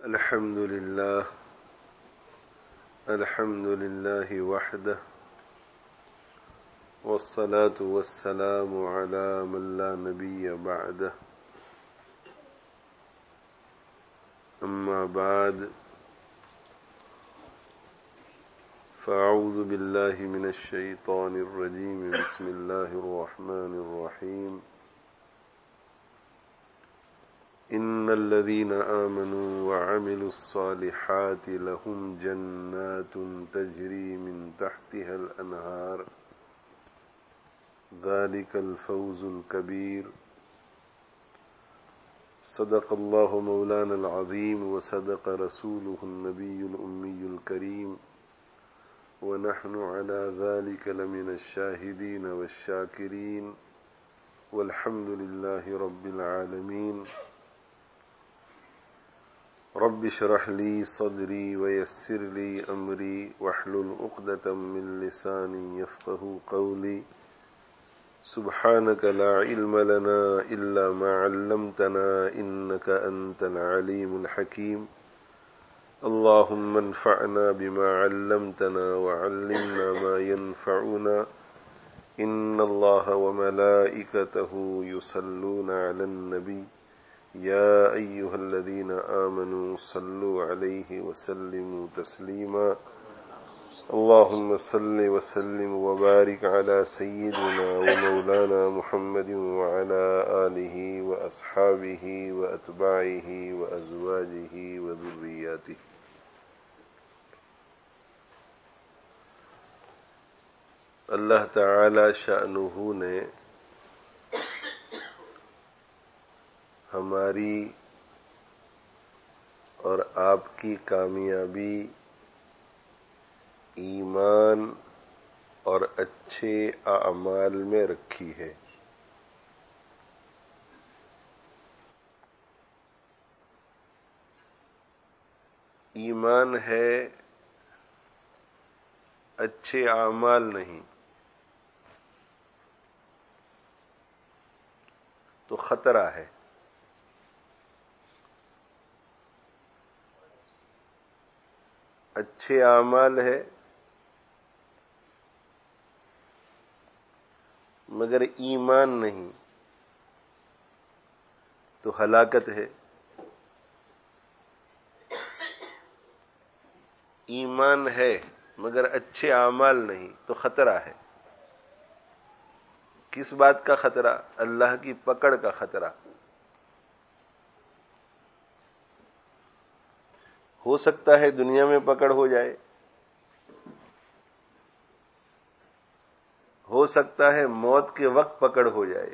الحمد لله وحده والصلاة والسلام على من لا نبي بعده أما بعد فأعوذ بالله من الشيطان الرجيم بسم الله الرحمن الرحيم إن الذين آمنوا وعملوا الصالحات لهم جنات تجري من تحتها الأنهار ذلك الفوز الكبير صدق الله مولانا العظيم وصدق رسوله النبي الأمي الكريم ونحن على ذلك لمن الشاهدين والشاكرين والحمد لله رب العالمين رب اشرح لي صدري ويسر لي أمري واحلل عقدة من لساني يفقهوا قولي سبحانك لا علم لنا إلا ما علمتنا إنك أنت العليم الحكيم اللهم انفعنا بما علمتنا وعلمنا ما ينفعنا إن الله وملائكته يصلون على النبي يا أيها الذين آمنوا صلوا عليه وسلموا تسليما اللهم صل وسلم وبارك على سيدنا ومولانا محمد وعلى آله وأصحابه وأتباعه وأزواجه وذرياته اللہ تعالی شأنہ نے ہماری اور آپ کی کامیابی ایمان اور اچھے اعمال میں رکھی ہے۔ ایمان ہے، اچھے اعمال نہیں تو خطرہ ہے۔ اچھے اعمال ہے مگر ایمان نہیں تو ہلاکت ہے۔ ایمان ہے مگر اچھے اعمال نہیں تو خطرہ ہے۔ کس بات کا خطرہ؟ اللہ کی پکڑ کا خطرہ۔ ہو سکتا ہے دنیا میں پکڑ ہو جائے، ہو سکتا ہے موت کے وقت پکڑ ہو جائے،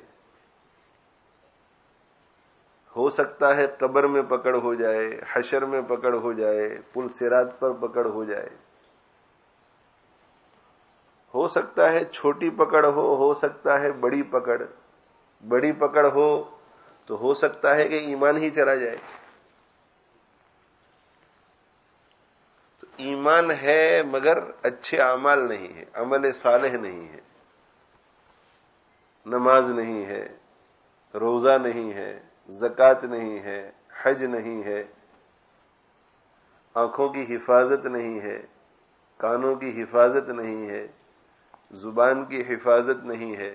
ہو سکتا ہے قبر میں پکڑ ہو جائے، حشر میں پکڑ ہو جائے، پل صراط پر پکڑ ہو جائے، ہو سکتا ہے چھوٹی پکڑ ہو سکتا ہے بڑی پکڑ۔ بڑی پکڑ ہو تو ہو سکتا ہے کہ ایمان ہی چلا جائے۔ تو ایمان ہے مگر اچھے اعمال نہیں ہے، عمل صالح نہیں ہے، نماز نہیں ہے، روزہ نہیں ہے، زکوٰۃ نہیں ہے، حج نہیں ہے، آنکھوں کی حفاظت نہیں ہے، کانوں کی حفاظت نہیں ہے، زبان کی حفاظت نہیں ہے،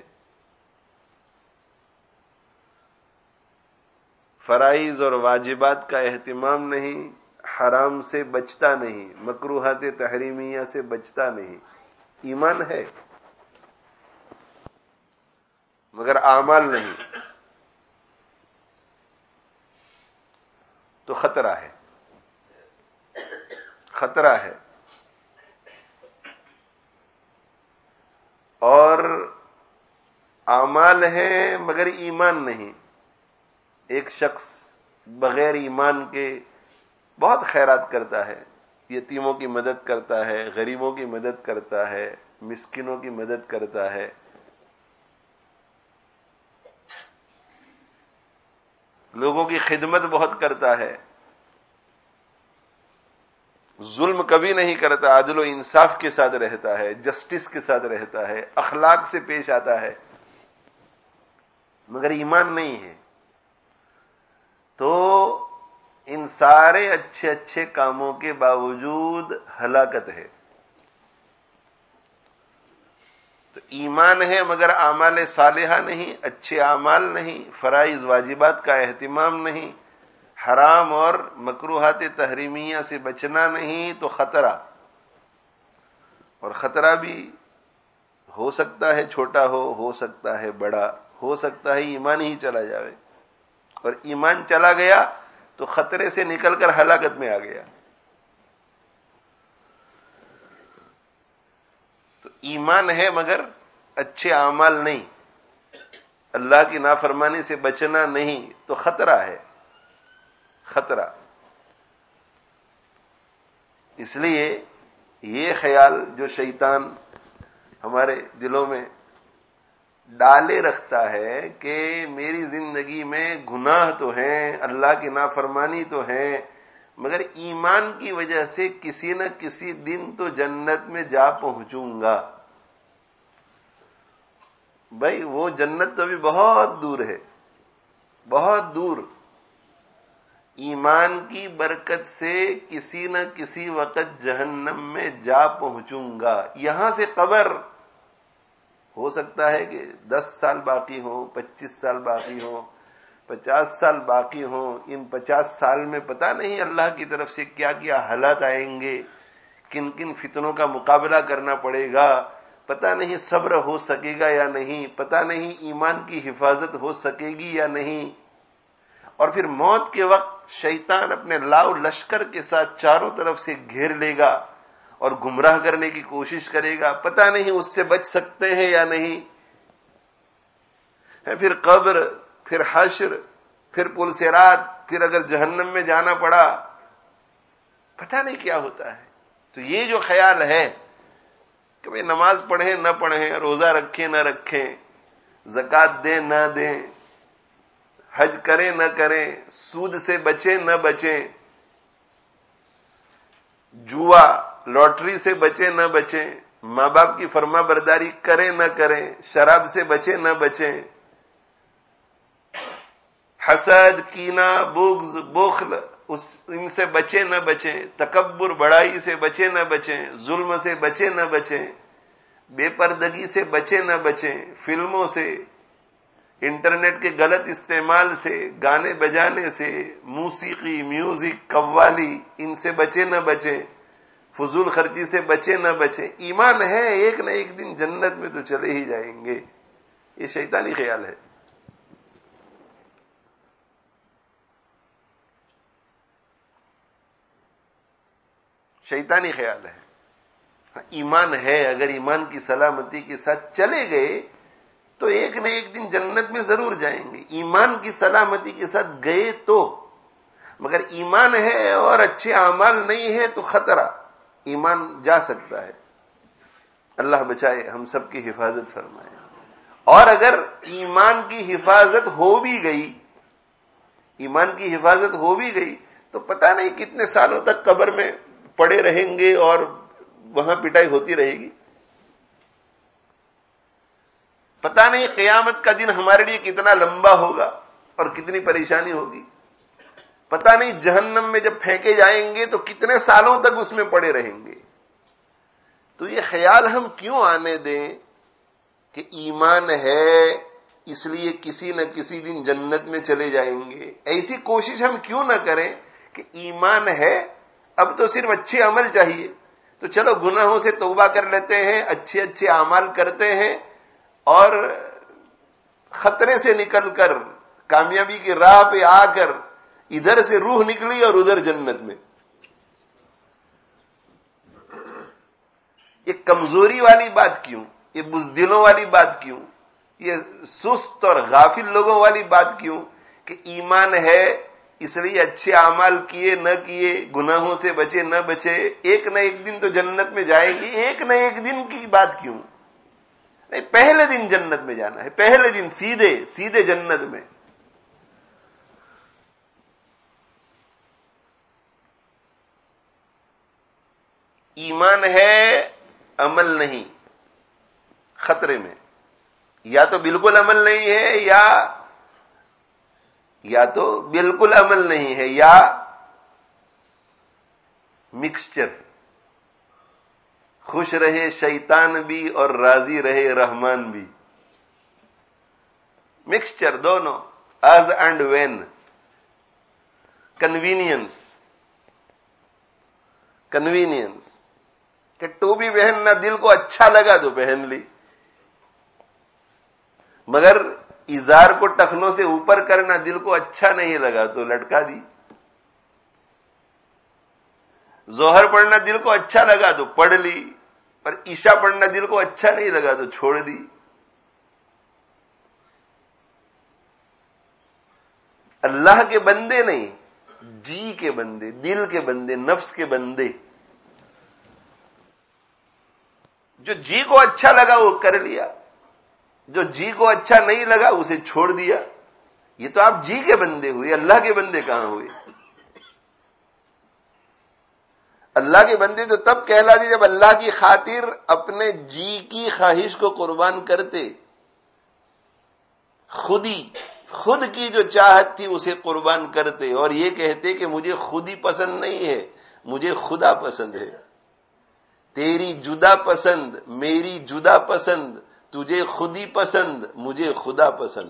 فرائض اور واجبات کا اہتمام نہیں، حرام سے بچتا نہیں، مکروہات تحریمیہ سے بچتا نہیں۔ ایمان ہے مگر اعمال نہیں تو خطرہ ہے، خطرہ ہے۔ اور اعمال ہیں مگر ایمان نہیں۔ ایک شخص بغیر ایمان کے بہت خیرات کرتا ہے، یتیموں کی مدد کرتا ہے، غریبوں کی مدد کرتا ہے، مسکینوں کی مدد کرتا ہے، لوگوں کی خدمت بہت کرتا ہے، ظلم کبھی نہیں کرتا، عدل و انصاف کے ساتھ رہتا ہے، جسٹس کے ساتھ رہتا ہے، اخلاق سے پیش آتا ہے، مگر ایمان نہیں ہے تو ان سارے اچھے اچھے کاموں کے باوجود ہلاکت ہے. تو ایمان ہے مگر اعمال صالحہ نہیں، اچھے اعمال نہیں، فرائض واجبات کا اہتمام نہیں، حرام اور مکروہات تحریمیہ سے بچنا نہیں، تو خطرہ. اور خطرہ بھی ہو سکتا ہے چھوٹا ہو سکتا ہے بڑا، ہو سکتا ہے ایمان ہی چلا جائے، اور ایمان چلا گیا تو خطرے سے نکل کر ہلاکت میں آ گیا. تو ایمان ہے مگر اچھے اعمال نہیں، اللہ کی نافرمانی سے بچنا نہیں، تو خطرہ ہے، خطرہ. اس لیے یہ خیال جو شیطان ہمارے دلوں میں ڈالے رکھتا ہے کہ میری زندگی میں گناہ تو ہیں، اللہ کی نافرمانی تو ہیں، مگر ایمان کی وجہ سے کسی نہ کسی دن تو جنت میں جا پہنچوں گا. بھائی وہ جنت تو ابھی بہت دور ہے، بہت دور. ایمان کی برکت سے کسی نہ کسی وقت جہنم میں جا پہنچوں گا. یہاں سے قبر ہو سکتا ہے کہ 10 سال باقی ہوں، 25 سال باقی ہوں، 50 سال باقی ہوں. ان 50 سال میں پتہ نہیں اللہ کی طرف سے کیا کیا حالات آئیں گے، کن کن فتنوں کا مقابلہ کرنا پڑے گا، پتہ نہیں صبر ہو سکے گا یا نہیں، پتہ نہیں ایمان کی حفاظت ہو سکے گی یا نہیں. اور پھر موت کے وقت شیطان اپنے لاؤ لشکر کے ساتھ چاروں طرف سے گھیر لے گا اور گمراہ کرنے کی کوشش کرے گا، پتہ نہیں اس سے بچ سکتے ہیں یا نہیں. پھر قبر، پھر حشر، پھر پل صراط، پھر اگر جہنم میں جانا پڑا، پتہ نہیں کیا ہوتا ہے. تو یہ جو خیال ہے کہ بھئی نماز پڑھیں نہ پڑھیں، روزہ رکھیں نہ رکھیں، زکوٰۃ دیں نہ دیں، حج کریں نہ کریں، سود سے بچیں نہ بچیں، جوا لاٹری سے بچیں نہ بچیں، ماں باپ کی فرما برداری کریں نہ کریں، شراب سے بچیں نہ بچیں، حسد، کینہ، بغض، بخل ان سے بچیں نہ بچیں، تکبر بڑائی سے بچیں نہ بچیں، ظلم سے بچیں نہ بچیں، بے پردگی سے بچیں نہ بچیں، فلموں سے، انٹرنیٹ کے غلط استعمال سے، گانے بجانے سے، موسیقی، میوزک، قوالی، ان سے بچیں نہ بچیں، فضول خرچی سے بچیں نہ بچیں. ایمان ہے ایک نہ ایک دن جنت میں تو چلے ہی جائیں گے. یہ شیطانی خیال ہے. شیطانی خیال ہے. ایمان ہے، اگر ایمان کی سلامتی کے ساتھ چلے گئے تو ایک نہ ایک دن جنت میں ضرور جائیں گے. ایمان کی سلامتی کے ساتھ گئے تو، مگر ایمان ہے اور اچھے اعمال نہیں ہے تو خطرہ، ایمان جا سکتا ہے. اللہ بچائے، ہم سب کی حفاظت فرمائے. اور اگر ایمان کی حفاظت ہو بھی گئی، ایمان کی حفاظت ہو بھی گئی تو پتہ نہیں کتنے سالوں تک قبر میں پڑے رہیں گے اور وہاں پٹائی ہوتی رہے گی. پتہ نہیں قیامت کا دن ہمارے لیے کتنا لمبا ہوگا اور کتنی پریشانی ہوگی. پتہ نہیں جہنم میں جب پھینکے جائیں گے تو کتنے سالوں تک اس میں پڑے رہیں گے. تو یہ خیال ہم کیوں آنے دیں کہ ایمان ہے اس لیے کسی نہ کسی دن جنت میں چلے جائیں گے. ایسی کوشش ہم کیوں نہ کریں کہ ایمان ہے، اب تو صرف اچھے عمل چاہیے، تو چلو گناہوں سے توبہ کر لیتے ہیں، اچھے اچھے اعمال کرتے ہیں، اور خطرے سے نکل کر کامیابی کی راہ پہ آ کر ادھر سے روح نکلی اور ادھر جنت میں. یہ کمزوری والی بات کیوں؟ یہ بزدلوں والی بات کیوں؟ یہ سست اور غافل لوگوں والی بات کیوں کہ ایمان ہے اس لیے اچھے اعمال کیے نہ کیے، گناہوں سے بچے نہ بچے، ایک نہ ایک دن تو جنت میں جائیں گے. ایک نہ ایک دن کی بات کیوں؟ نہیں، پہلے دن جنت میں جانا ہے، پہلے دن سیدھے جنت میں. ایمان ہے، عمل نہیں، خطرے میں. یا تو بالکل عمل نہیں ہے، یا تو بالکل عمل نہیں ہے، یا مکسچر. خوش رہے شیطان بھی اور راضی رہے رحمان بھی. مکسچر دونوں, ایز اینڈ وین. کنوینئنس کہ ٹوپی پہننا دل کو اچھا لگا تو پہن لی, مگر ازار کو ٹخنوں سے اوپر کرنا دل کو اچھا نہیں لگا تو لٹکا دی. ظہر پڑھنا دل کو اچھا لگا تو پڑھ لی, پر عشاء پڑھنا دل کو اچھا نہیں لگا تو چھوڑ دی. اللہ کے بندے نہیں, جی کے بندے, دل کے بندے, نفس کے بندے. جو جی کو اچھا لگا وہ کر لیا, جو جی کو اچھا نہیں لگا اسے چھوڑ دیا. یہ تو آپ جی کے بندے ہوئے, اللہ کے بندے کہاں ہوئے؟ اللہ کے بندے تو تب کہلاتے جب اللہ کی خاطر اپنے جی کی خواہش کو قربان کرتے, خود کی جو چاہت تھی اسے قربان کرتے, اور یہ کہتے کہ مجھے خود ہی پسند نہیں ہے, مجھے خدا پسند ہے. تیری جدا پسند, میری جدا پسند, تجھے خود ہی پسند, مجھے خدا پسند.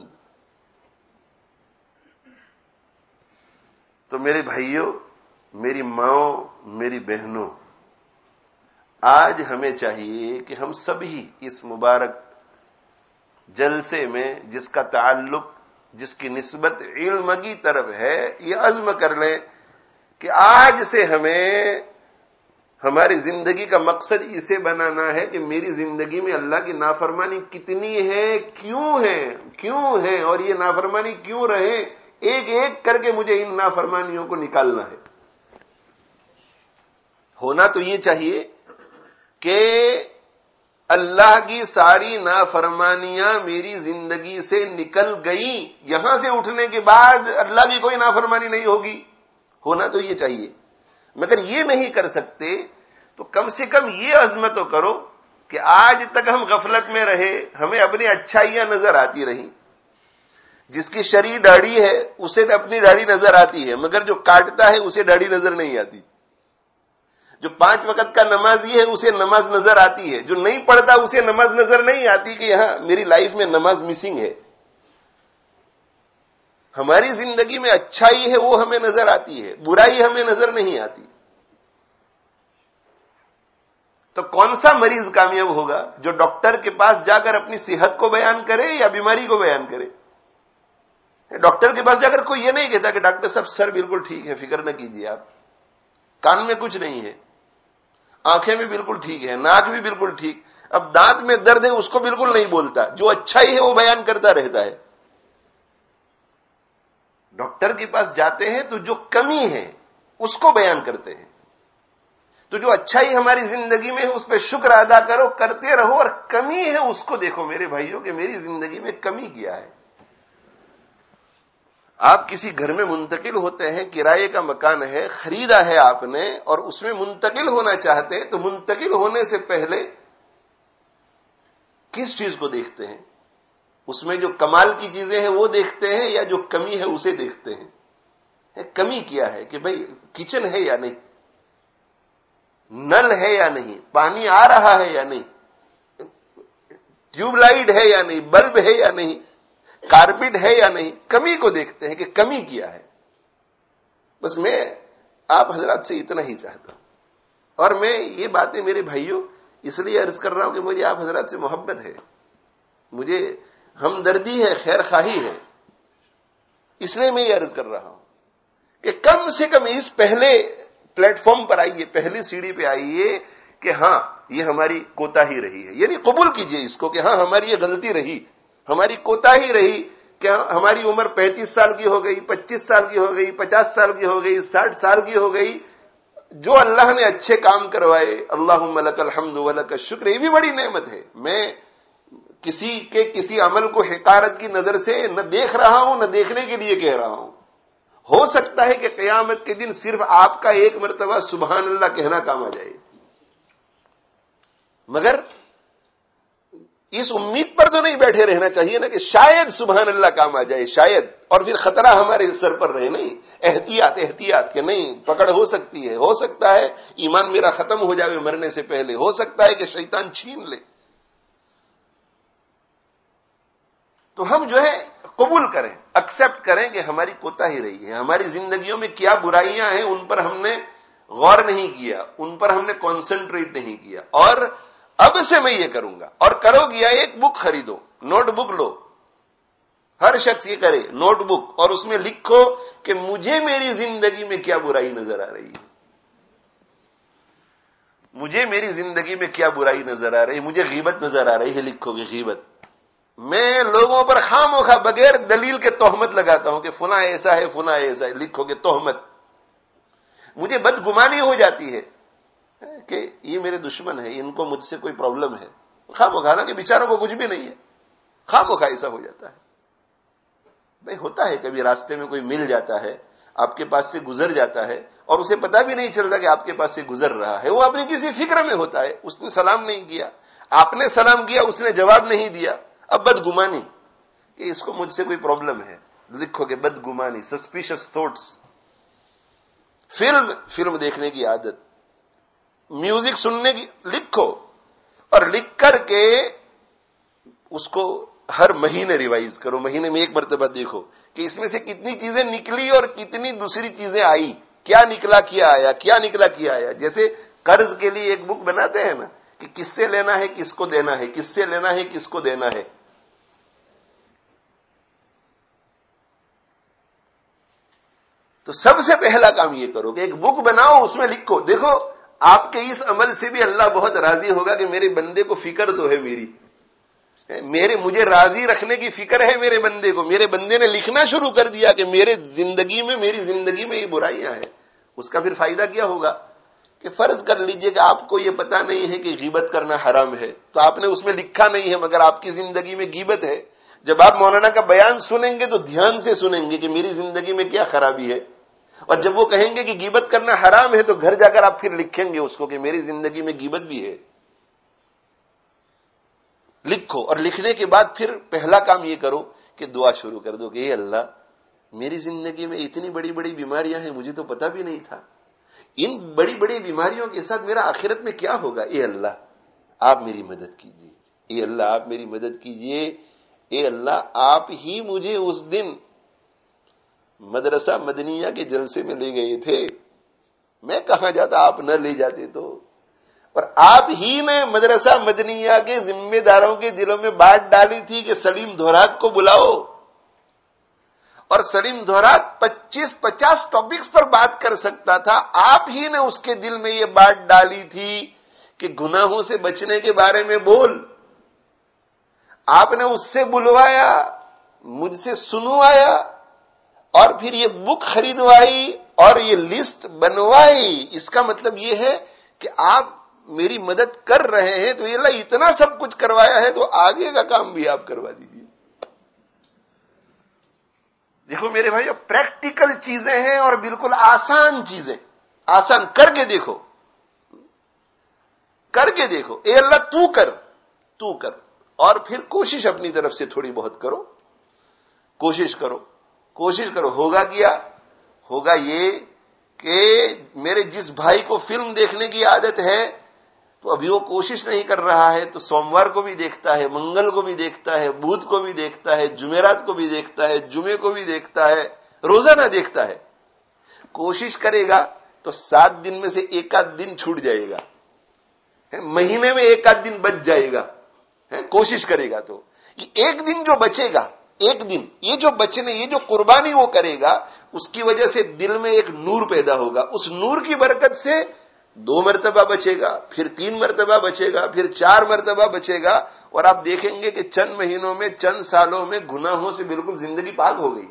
تو میرے بھائیوں, میری ماؤں, میری بہنوں, آج ہمیں چاہیے کہ ہم سبھی اس مبارک جلسے میں جس کا تعلق, جس کی نسبت علم کی طرف ہے, یہ عزم کر لیں کہ آج سے ہمیں ہماری زندگی کا مقصد اسے بنانا ہے کہ میری زندگی میں اللہ کی نافرمانی کتنی ہے, کیوں ہے, اور یہ نافرمانی کیوں رہے, ایک ایک کر کے مجھے ان نافرمانیوں کو نکالنا ہے. ہونا تو یہ چاہیے کہ اللہ کی ساری نافرمانیاں میری زندگی سے نکل گئی, یہاں سے اٹھنے کے بعد اللہ کی کوئی نافرمانی نہیں ہوگی. ہونا تو یہ چاہیے, مگر یہ نہیں کر سکتے تو کم سے کم یہ عزم تو کرو کہ آج تک ہم غفلت میں رہے, ہمیں اپنی اچھائیاں نظر آتی رہیں. جس کی شرعی داڑھی ہے اسے اپنی داڑھی نظر آتی ہے, مگر جو کاٹتا ہے اسے داڑھی نظر نہیں آتی. جو 5 وقت کا نمازی ہے اسے نماز نظر آتی ہے, جو نہیں پڑھتا اسے نماز نظر نہیں آتی کہ یہاں میری لائف میں نماز مسنگ ہے. ہماری زندگی میں اچھائی ہے وہ ہمیں نظر آتی ہے, برائی ہمیں نظر نہیں آتی. تو کون سا مریض کامیاب ہوگا جو ڈاکٹر کے پاس جا کر اپنی صحت کو بیان کرے یا بیماری کو بیان کرے؟ ڈاکٹر کے پاس جا کر کوئی یہ نہیں کہتا کہ ڈاکٹر صاحب سر بالکل ٹھیک ہے, فکر نہ کیجیے آپ, کان میں کچھ نہیں ہے, آنکھیں بھی بالکل ٹھیک ہے, ناک بھی بالکل ٹھیک, اب دانت میں درد ہے اس کو بالکل نہیں بولتا. جو اچھائی ہے وہ بیان کرتا رہتا ہے. ڈاکٹر کے پاس جاتے ہیں تو جو کمی ہے اس کو بیان کرتے ہیں. تو جو اچھائی ہماری زندگی میں ہے اس پہ شکر ادا کرو, کرتے رہو, اور کمی ہے اس کو دیکھو میرے بھائیوں کہ میری زندگی میں کمی کیا ہے. آپ کسی گھر میں منتقل ہوتے ہیں, کرائے کا مکان ہے, خریدا ہے آپ نے, اور اس میں منتقل ہونا چاہتے ہیں, تو منتقل ہونے سے پہلے کس چیز کو دیکھتے ہیں؟ اس میں جو کمال کی چیزیں ہیں وہ دیکھتے ہیں یا جو کمی ہے اسے دیکھتے ہیں؟ کمی کیا ہے کہ بھئی کچن ہے یا نہیں, نل ہے یا نہیں, پانی آ رہا ہے یا نہیں, ٹیوب لائٹ ہے یا نہیں, بلب ہے یا نہیں, کارپیٹ ہے یا نہیں. کمی کو دیکھتے ہیں کہ کمی کیا ہے. بس میں آپ حضرات سے اتنا ہی چاہتا ہوں, اور میں یہ باتیں میرے بھائیوں اس لیے عرض کر رہا ہوں کہ مجھے آپ حضرات سے محبت ہے, مجھے ہمدردی ہے, خیر خواہی ہے, اس لیے میں یہ عرض کر رہا ہوں کہ کم سے کم اس پہلے پلیٹ فارم پر آئیے, پہلی سیڑھی پہ آئیے کہ ہاں یہ ہماری کوتاہی رہی ہے. یعنی قبول کیجئے اس کو کہ ہاں ہماری یہ غلطی رہی, ہماری کوتاہی رہی کہ ہماری عمر 35 سال کی ہو گئی, 25 سال کی ہو گئی, 50 سال کی ہو گئی, 60 سال کی ہو گئی. جو اللہ نے اچھے کام کروائے, اللہم لک الحمد ولک الشکر, یہ بھی بڑی نعمت ہے. میں کسی کے کسی عمل کو حقارت کی نظر سے نہ دیکھ رہا ہوں, نہ دیکھنے کے لیے کہہ رہا ہوں. ہو سکتا ہے کہ قیامت کے دن صرف آپ کا ایک مرتبہ سبحان اللہ کہنا کام آ جائے, مگر اس امید پر تو نہیں بیٹھے رہنا چاہیے نا کہ شاید سبحان اللہ کام آ جائے، شاید، اور پھر خطرہ ہمارے سر پر رہے. نہیں، احتیاط احتیاط کہ نہیں پکڑ ہو سکتی ہے، ہو سکتا ہے ایمان میرا ختم ہو جائے مرنے سے پہلے، ہو سکتا ہے کہ شیطان چھین لے. تو ہم جو ہے قبول کریں، ایکسپٹ کریں کہ ہماری کوتاہی رہی ہے، ہماری زندگیوں میں کیا برائیاں ہیں ان پر ہم نے غور نہیں کیا، ان پر ہم نے کانسنٹریٹ نہیں کیا. اور اب سے میں یہ کروں گا. اور کرو گیا، ایک بک خریدو، نوٹ بک لو، ہر شخص یہ کرے، نوٹ بک، اور اس میں لکھو کہ مجھے میری زندگی میں کیا برائی نظر آ رہی ہے، مجھے میری زندگی میں کیا برائی نظر آ رہی ہے. مجھے غیبت نظر آ رہی ہے، لکھو گے غیبت. میں لوگوں پر خواہ مخواہ بغیر دلیل کے تہمت لگاتا ہوں کہ فلاں ایسا ہے فلاں ایسا ہے، لکھو گے تہمت. مجھے بدگمانی ہو جاتی ہے کہ یہ میرے دشمن ہے، ان کو مجھ سے کوئی پرابلم ہے، خواہ مخواہ نا کہ بیچاروں کو کچھ بھی نہیں ہے، خواہ مخواہ ایسا ہو جاتا ہے. بھائی ہوتا ہے کبھی راستے میں کوئی مل جاتا ہے، آپ کے پاس سے گزر جاتا ہے اور اسے پتا بھی نہیں چلتا کہ آپ کے پاس سے گزر رہا ہے، وہ اپنی کسی فکر میں ہوتا ہے، اس نے سلام نہیں کیا، آپ نے سلام کیا، اس نے جواب نہیں دیا. اب بدگمانی کہ اس کو مجھ سے کوئی پرابلم ہے، لکھو کہ بدگمانی، سسپیشس تھاٹس. فلم دیکھنے کی عادت، میوزک سننے کی، لکھو، اور لکھ کر کے اس کو ہر مہینے ریوائز کرو، مہینے میں ایک مرتبہ دیکھو کہ اس میں سے کتنی چیزیں نکلی اور کتنی دوسری چیزیں آئی، کیا نکلا کیا آیا، کیا نکلا کیا آیا. جیسے قرض کے لیے ایک بک بناتے ہیں نا کہ کس سے لینا ہے کس کو دینا ہے، کس سے لینا ہے کس کو دینا ہے. تو سب سے پہلا کام یہ کرو کہ ایک بک بناؤ، اس میں لکھو. دیکھو آپ کے اس عمل سے بھی اللہ بہت راضی ہوگا کہ میرے بندے کو فکر تو ہے میری، مجھے راضی رکھنے کی فکر ہے میرے بندے کو. میرے بندے نے لکھنا شروع کر دیا کہ میری زندگی میں یہ برائیاں ہیں. اس کا پھر فائدہ کیا ہوگا کہ فرض کر لیجئے کہ آپ کو یہ پتا نہیں ہے کہ غیبت کرنا حرام ہے، تو آپ نے اس میں لکھا نہیں ہے، مگر آپ کی زندگی میں غیبت ہے. جب آپ مولانا کا بیان سنیں گے تو دھیان سے سنیں گے کہ میری زندگی میں کیا خرابی ہے. اور جب وہ کہیں گے کہ غیبت کرنا حرام ہے تو گھر جا کر آپ پھر لکھیں گے اس کو کہ میری زندگی میں غیبت بھی ہے. لکھو، اور لکھنے کے بعد پھر پہلا کام یہ کرو کہ دعا شروع کر دو کہ اے اللہ میری زندگی میں اتنی بڑی بڑی بیماریاں ہیں، مجھے تو پتا بھی نہیں تھا. ان بڑی بڑی بیماریوں کے ساتھ میرا آخرت میں کیا ہوگا. اے اللہ آپ میری مدد کیجیے، اے اللہ آپ میری مدد کیجیے، اے اللہ آپ ہی مجھے اس دن مدرسہ مدنیہ کے جلسے میں لے گئے تھے، میں کہاں جاتا آپ نہ لے جاتے تو. اور آپ ہی نے مدرسہ مدنیہ کے ذمہ داروں کے دلوں میں بات ڈالی تھی کہ سلیم دھورات کو بلاؤ، اور سلیم دھورات 25-50 ٹاپکس پر بات کر سکتا تھا. آپ ہی نے اس کے دل میں یہ بات ڈالی تھی کہ گناہوں سے بچنے کے بارے میں بول. آپ نے اس سے بلوایا، مجھ سے سنوایا، اور پھر یہ بک خریدوائی اور یہ لسٹ بنوائی. اس کا مطلب یہ ہے کہ آپ میری مدد کر رہے ہیں، تو یہ اللہ اتنا سب کچھ کروایا ہے تو آگے کا کام بھی آپ کروا دیجیے. دیکھو میرے بھائیو، پریکٹیکل چیزیں ہیں اور بالکل آسان چیزیں، آسان کر کے دیکھو، کر کے دیکھو. اے اللہ تو کر، اور پھر کوشش اپنی طرف سے تھوڑی بہت کرو، کوشش کرو. ہوگا کیا؟ ہوگا یہ کہ میرے جس بھائی کو فلم دیکھنے کی عادت ہے تو ابھی وہ کوشش نہیں کر رہا ہے، تو سوموار کو بھی دیکھتا ہے، منگل کو بھی دیکھتا ہے، بدھ کو بھی دیکھتا ہے، جمعرات کو بھی دیکھتا ہے، جمعے کو بھی دیکھتا ہے، روزانہ دیکھتا ہے. کوشش کرے گا تو 7 دن میں سے ایک آدھ دن چھوٹ جائے گا، مہینے میں ایک آدھ دن بچ جائے گا. کوشش کرے گا تو ایک دن جو بچے گا، ایک دن یہ جو بچنے، یہ جو قربانی وہ کرے گا، اس کی وجہ سے دل میں ایک نور پیدا ہوگا. اس نور کی برکت سے 2 مرتبہ بچے گا، پھر 3 مرتبہ بچے گا، پھر 4 مرتبہ بچے گا، اور آپ دیکھیں گے کہ چند مہینوں میں، چند سالوں میں گناہوں سے بالکل زندگی پاک ہو گئی.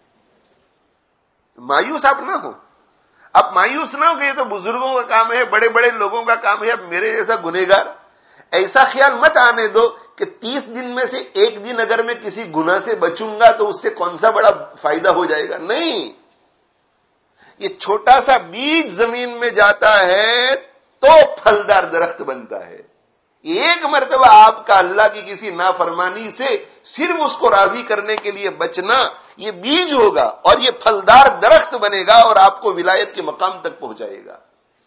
مایوس آپ نہ ہو، آپ مایوس نہ ہو کہ یہ تو بزرگوں کا کام ہے، بڑے بڑے لوگوں کا کام ہے، اب میرے جیسا گنہگار. ایسا خیال مت آنے دو کہ 30 دن میں سے ایک دن اگر میں کسی گناہ سے بچوں گا تو اس سے کون سا بڑا فائدہ ہو جائے گا. نہیں، یہ چھوٹا سا بیج زمین میں جاتا ہے تو پھلدار درخت بنتا ہے. ایک مرتبہ آپ کا اللہ کی کسی نافرمانی سے صرف اس کو راضی کرنے کے لیے بچنا، یہ بیج ہوگا اور یہ پھلدار درخت بنے گا اور آپ کو ولایت کے مقام تک پہنچائے گا۔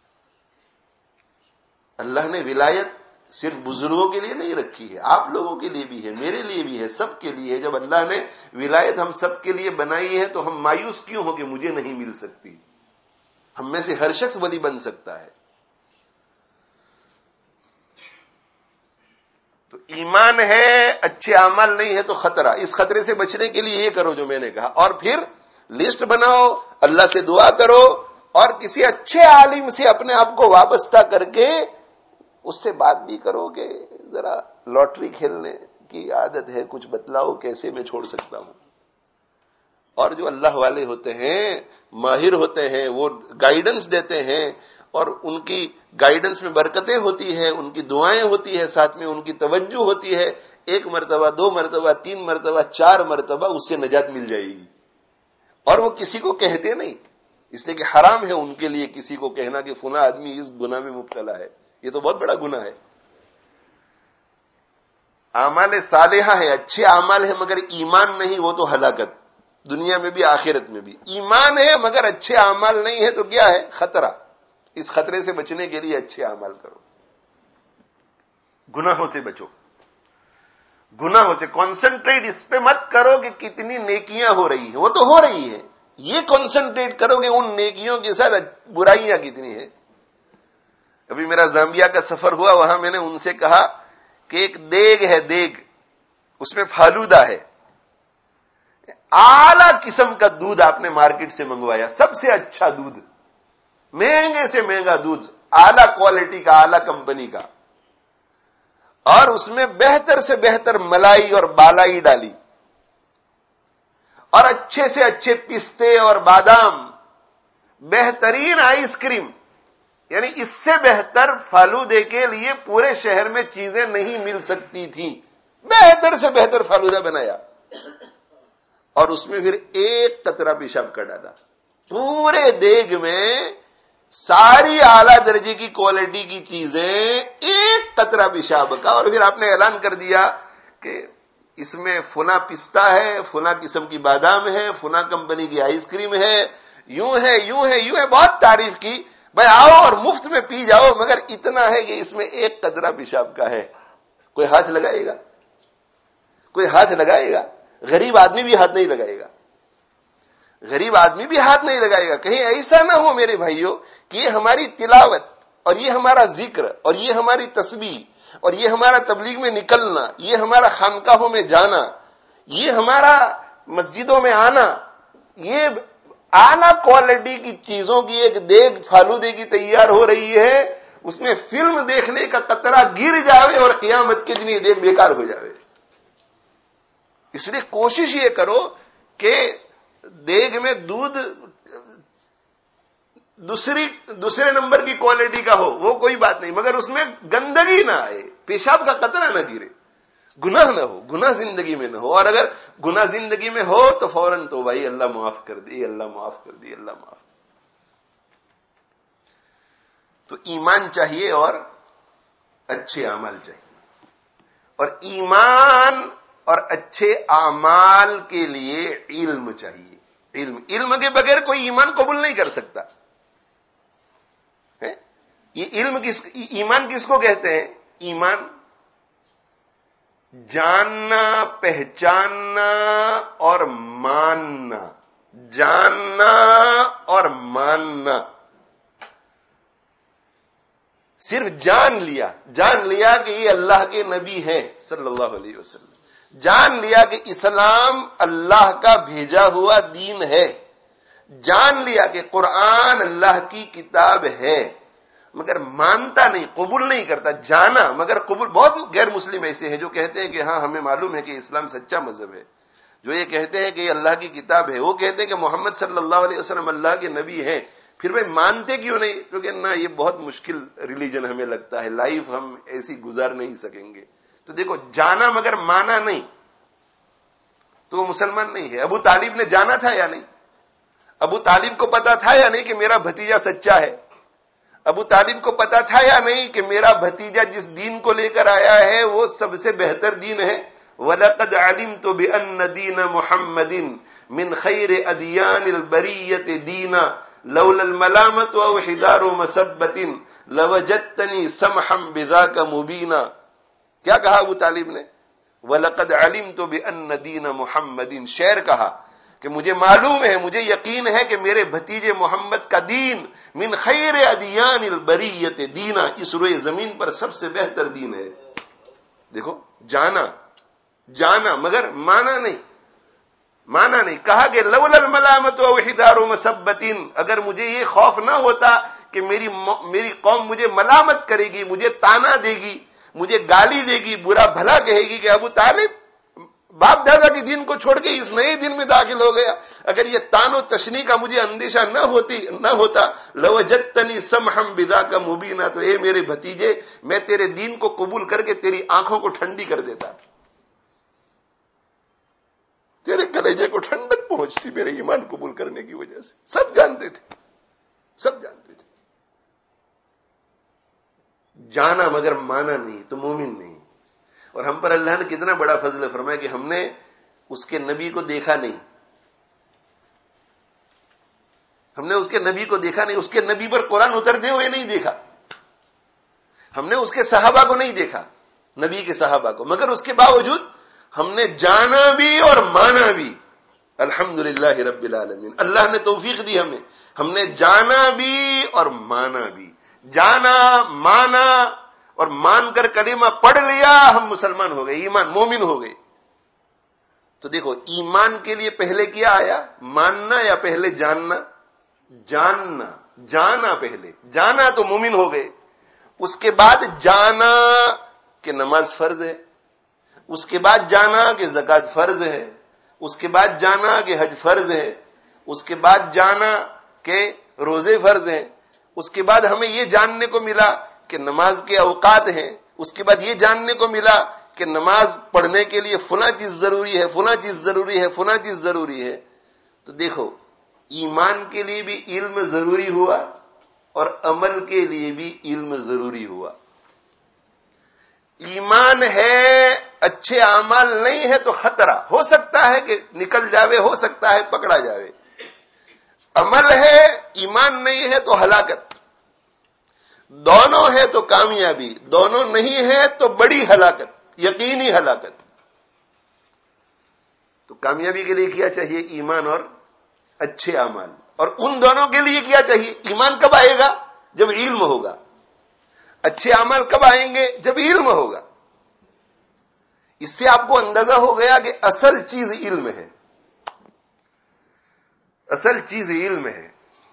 اللہ نے ولایت صرف بزرگوں کے لیے نہیں رکھی ہے، آپ لوگوں کے لیے بھی ہے، میرے لیے بھی ہے، سب کے لیے ہے۔ جب اللہ نے ولایت ہم سب کے لیے بنائی ہے تو ہم مایوس کیوں ہو کہ مجھے نہیں مل سکتی؟ ہم میں سے ہر شخص ولی بن سکتا ہے۔ تو ایمان ہے، اچھے اعمال نہیں ہے تو خطرہ۔ اس خطرے سے بچنے کے لیے یہ کرو جو میں نے کہا، اور پھر لسٹ بناؤ، اللہ سے دعا کرو، اور کسی اچھے عالم سے اپنے آپ کو وابستہ کر کے اس سے بات بھی کرو کہ ذرا لاٹری کھیلنے کی عادت ہے، کچھ بتلاؤ کیسے میں چھوڑ سکتا ہوں۔ اور جو اللہ والے ہوتے ہیں، ماہر ہوتے ہیں، وہ گائیڈنس دیتے ہیں، اور ان کی گائیڈنس میں برکتیں ہوتی ہے، ان کی دعائیں ہوتی ہے، ساتھ میں ان کی توجہ ہوتی ہے۔ ایک مرتبہ، 2 مرتبہ، 3 مرتبہ، 4 مرتبہ اس سے نجات مل جائے گی۔ اور وہ کسی کو کہتے نہیں، اس لیے کہ حرام ہے ان کے لیے کسی کو کہنا کہ فلاں آدمی اس گناہ میں مبتلا ہے، یہ تو بہت بڑا گناہ ہے۔ اعمال صالحہ ہے، اچھے اعمال ہے، مگر ایمان نہیں، وہ تو ہلاکت، دنیا میں بھی آخرت میں بھی۔ ایمان ہے مگر اچھے اعمال نہیں ہے تو کیا ہے؟ خطرہ۔ اس خطرے سے بچنے کے لیے اچھے اعمال کرو، گناہوں سے بچو، گناہوں سے کنسنٹریٹ اس پہ مت کرو کہ کتنی نیکیاں ہو رہی ہیں، وہ تو ہو رہی ہیں، یہ کنسنٹریٹ کرو کہ ان نیکیوں کے ساتھ برائیاں کتنی ہیں۔ ابھی میرا زامبیا کا سفر ہوا، وہاں میں نے ان سے کہا کہ ایک دیگ ہے، دیگ، اس میں فالودہ ہے، اعلی قسم کا دودھ آپ نے مارکیٹ سے منگوایا، سب سے اچھا دودھ، مہنگے سے مہنگا دودھ، اعلی کوالٹی کا، اعلی کمپنی کا، اور اس میں بہتر سے بہتر ملائی اور بالائی ڈالی، اور اچھے سے اچھے پستے اور بادام، بہترین آئس کریم، یعنی اس سے بہتر فالودے کے لیے پورے شہر میں چیزیں نہیں مل سکتی تھیں، بہتر سے بہتر فالودہ بنایا، اور اس میں پھر ایک قطرہ پیشاب کا ڈالا، پورے دیگ میں ساری اعلیٰ درجے کی کوالٹی کی چیزیں، ایک قطرہ پیشاب کا، اور پھر آپ نے اعلان کر دیا کہ اس میں فلاں پستہ ہے، فلاں قسم کی بادام ہے، فلاں کمپنی کی آئس کریم ہے، یوں ہے، یوں ہے، یوں ہے، بہت تعریف کی، بھائی آؤ اور مفت میں پی جاؤ، مگر اتنا ہے کہ اس میں ایک قطرہ پیشاب کا ہے۔ کوئی ہاتھ لگائے گا؟ کوئی ہاتھ لگائے گا؟ غریب آدمی بھی ہاتھ نہیں لگائے گا، غریب آدمی بھی ہاتھ نہیں لگائے گا۔ کہیں ایسا نہ ہو میرے بھائیوں کہ یہ ہماری تلاوت اور یہ ہمارا ذکر اور یہ ہماری تسبیح اور یہ ہمارا تبلیغ میں نکلنا، یہ ہمارا خانقاہوں میں جانا، یہ ہمارا مسجدوں میں آنا، یہ اعلیٰ کوالٹی کی چیزوں کی ایک دیگ فالودے کی تیار ہو رہی ہے، اس میں فلم دیکھنے کا قطرہ گر جاوے اور قیامت کے دن یہ دیگ بیکار ہو جاوے۔ اس لیے کوشش یہ کرو کہ دیگ میں دودھ دوسرے نمبر کی کوالٹی کا ہو، وہ کوئی بات نہیں، مگر اس میں گندگی نہ آئے، پیشاب کا قطرہ نہ گرے، گناہ نہ ہو، گناہ زندگی میں نہ ہو، اور اگر گناہ زندگی میں ہو تو فوراً تو بھائی اللہ معاف کر دی، اللہ معاف کر دی، اللہ معاف۔ تو ایمان چاہیے اور اچھے اعمال چاہیے، اور ایمان اور اچھے اعمال کے لیے علم چاہیے، علم کے بغیر کوئی ایمان قبول نہیں کر سکتا۔ یہ ایمان کس کو کہتے ہیں؟ ایمان جاننا، پہچاننا اور ماننا، جاننا اور ماننا، صرف جان لیا کہ یہ اللہ کے نبی ہیں صلی اللہ علیہ وسلم، جان لیا کہ اسلام اللہ کا بھیجا ہوا دین ہے، جان لیا کہ قرآن اللہ کی کتاب ہے، مگر مانتا نہیں، قبول نہیں کرتا، جانا مگر قبول۔ بہت غیر مسلم ایسے ہیں جو کہتے ہیں کہ ہاں ہمیں معلوم ہے کہ اسلام سچا مذہب ہے، جو یہ کہتے ہیں کہ یہ اللہ کی کتاب ہے، وہ کہتے ہیں کہ محمد صلی اللہ علیہ وسلم اللہ کے نبی ہیں، پھر بھائی مانتے کیوں نہیں؟ کیونکہ نہ یہ بہت مشکل ریلیجن ہمیں لگتا ہے، لائف ہم ایسی گزار نہیں سکیں گے۔ تو دیکھو، جانا مگر مانا نہیں تو وہ مسلمان نہیں ہے۔ ابو طالب نے جانا تھا یا نہیں؟ ابو طالب کو پتا تھا یا نہیں کہ میرا بھتیجا سچا ہے؟ ابو طالب کو پتا تھا یا نہیں کہ میرا بھتیجا جس دین کو لے کر آیا ہے وہ سب سے بہتر دین ہے؟ وَلَقَدْ عَلِمْتُ بِأَنَّ دِينَ مُحَمَّدٍ مِنْ خَيْرِ أَدْيَانِ الْبَرِيَّةِ دِينًا لَوْلَا الْمَلَامَةُ أَوْ حِدَارُ مَسَبَّةٍ لَوَجَدْتَنِي سَمْحًا بِذَاكَ مُبِينًا. کیا کہا ابو طالب نے؟ وَلَقَدْ عَلِمْتُ بِأَنَّ دِينَ مُحَمَّدٍ. شعر کہا کہ مجھے معلوم ہے، مجھے یقین ہے کہ میرے بھتیجے محمد کا دین من خیر ادیان البریت دینا، اس روئے زمین پر سب سے بہتر دین ہے. دیکھو، جانا مگر مانا نہیں. کہا کہ لولا الملامت و حدار مسبتین، اگر مجھے یہ خوف نہ ہوتا کہ میری قوم مجھے ملامت کرے گی، مجھے تانا دے گی، مجھے گالی دے گی، برا بھلا کہے گی کہ ابو طالب باپ دادا کے دین کو چھوڑ کے اس نئے دین میں داخل ہو گیا، اگر یہ تان و تشنی کا مجھے اندیشہ نہ ہوتا لوجدتنی سمحا بذاک مبینا، تو اے میرے بھتیجے میں تیرے دین کو قبول کر کے تیری آنکھوں کو ٹھنڈی کر دیتا، تیرے کلیجے کو ٹھنڈک پہنچتی میرے ایمان قبول کرنے کی وجہ سے. سب جانتے تھے. جانا مگر مانا نہیں تو مومن نہیں. اور ہم پر اللہ نے کتنا بڑا فضل فرمایا کہ ہم نے اس کے نبی کو دیکھا نہیں، اس کے نبی پر قرآن اترتے ہوئے نہیں دیکھا، ہم نے اس کے صحابہ کو نہیں دیکھا، نبی کے صحابہ کو، مگر اس کے باوجود ہم نے جانا بھی اور مانا بھی. الحمدللہ رب العالمین، اللہ نے توفیق دی ہم نے جانا بھی اور مانا بھی. جانا، مانا اور مان کر کلمہ پڑھ لیا، ہم مسلمان ہو گئے، ایمان مومن ہو گئے. تو دیکھو، ایمان کے لیے پہلے کیا آیا؟ ماننا یا پہلے جاننا؟ جانا پہلے. جانا تو مومن ہو گئے. اس کے بعد جانا کہ نماز فرض ہے، اس کے بعد جانا کہ زکوٰۃ فرض ہے، اس کے بعد جانا کہ حج فرض ہے، اس کے بعد جانا کہ روزے فرض ہیں، اس کے بعد ہمیں یہ جاننے کو ملا کہ نماز کے اوقات ہیں، اس کے بعد یہ جاننے کو ملا کہ نماز پڑھنے کے لیے فلاں چیز ضروری ہے، فلاں چیز ضروری ہے، فلاں چیز ضروری ہے. تو دیکھو، ایمان کے لیے بھی علم ضروری ہوا اور عمل کے لیے بھی علم ضروری ہوا. ایمان ہے، اچھے اعمال نہیں ہے تو خطرہ ہو سکتا ہے کہ نکل جاوے، ہو سکتا ہے پکڑا جاوے. عمل ہے، ایمان نہیں ہے تو ہلاکت. دونوں ہے تو کامیابی، دونوں نہیں ہے تو بڑی ہلاکت، یقینی ہلاکت. تو کامیابی کے لیے کیا چاہیے؟ ایمان اور اچھے اعمال. اور ان دونوں کے لیے کیا چاہیے؟ ایمان کب آئے گا؟ جب علم ہوگا. اچھے اعمال کب آئیں گے؟ جب علم ہوگا. اس سے آپ کو اندازہ ہو گیا کہ اصل چیز علم ہے. اصل چیز علم ہے.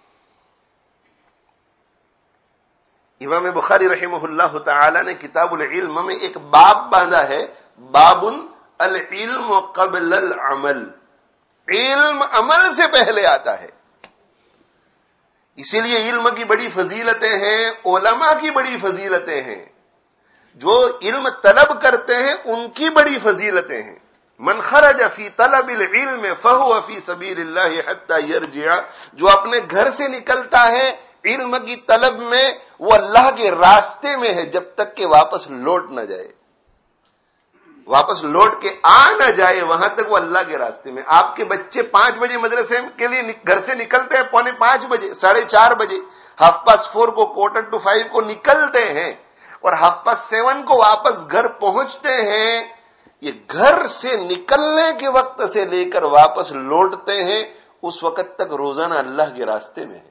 امام بخاری رحمہ اللہ تعالی نے کتاب العلم میں ایک باب باندھا ہے، باب العلم قبل العمل. علم عمل سے پہلے آتا ہے. اسی لیے علم کی بڑی فضیلتیں ہیں، علماء کی بڑی فضیلتیں ہیں، جو علم طلب کرتے ہیں ان کی بڑی فضیلتیں ہیں. من خرج فی طلب العلم فهو فی سبیل اللہ حتی یرجع. جو اپنے گھر سے نکلتا ہے علم کی طلب میں، وہ اللہ کے راستے میں ہے جب تک کہ واپس لوٹ نہ جائے، واپس لوٹ کے آ نہ جائے، وہاں تک وہ اللہ کے راستے میں. آپ کے بچے 5 بجے مدرسے کے لیے گھر سے نکلتے ہیں، 4:45 بجے، 4:30 بجے، 4:30 کو 4:45 کو نکلتے ہیں اور 7:30 کو واپس گھر پہنچتے ہیں. یہ گھر سے نکلنے کے وقت سے لے کر واپس لوٹتے ہیں، اس وقت تک روزانہ اللہ کے راستے میں ہے،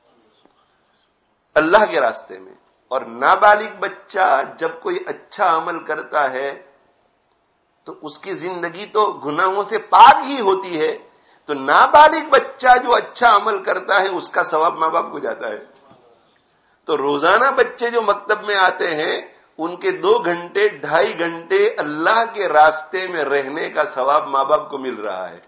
اللہ کے راستے میں. اور نابالغ بچہ جب کوئی اچھا عمل کرتا ہے تو اس کی زندگی تو گناہوں سے پاک ہی ہوتی ہے. تو نابالغ بچہ جو اچھا عمل کرتا ہے اس کا ثواب ماں باپ کو جاتا ہے. تو روزانہ بچے جو مکتب میں آتے ہیں ان کے 2 گھنٹے 2.5 گھنٹے اللہ کے راستے میں رہنے کا ثواب ماں باپ کو مل رہا ہے.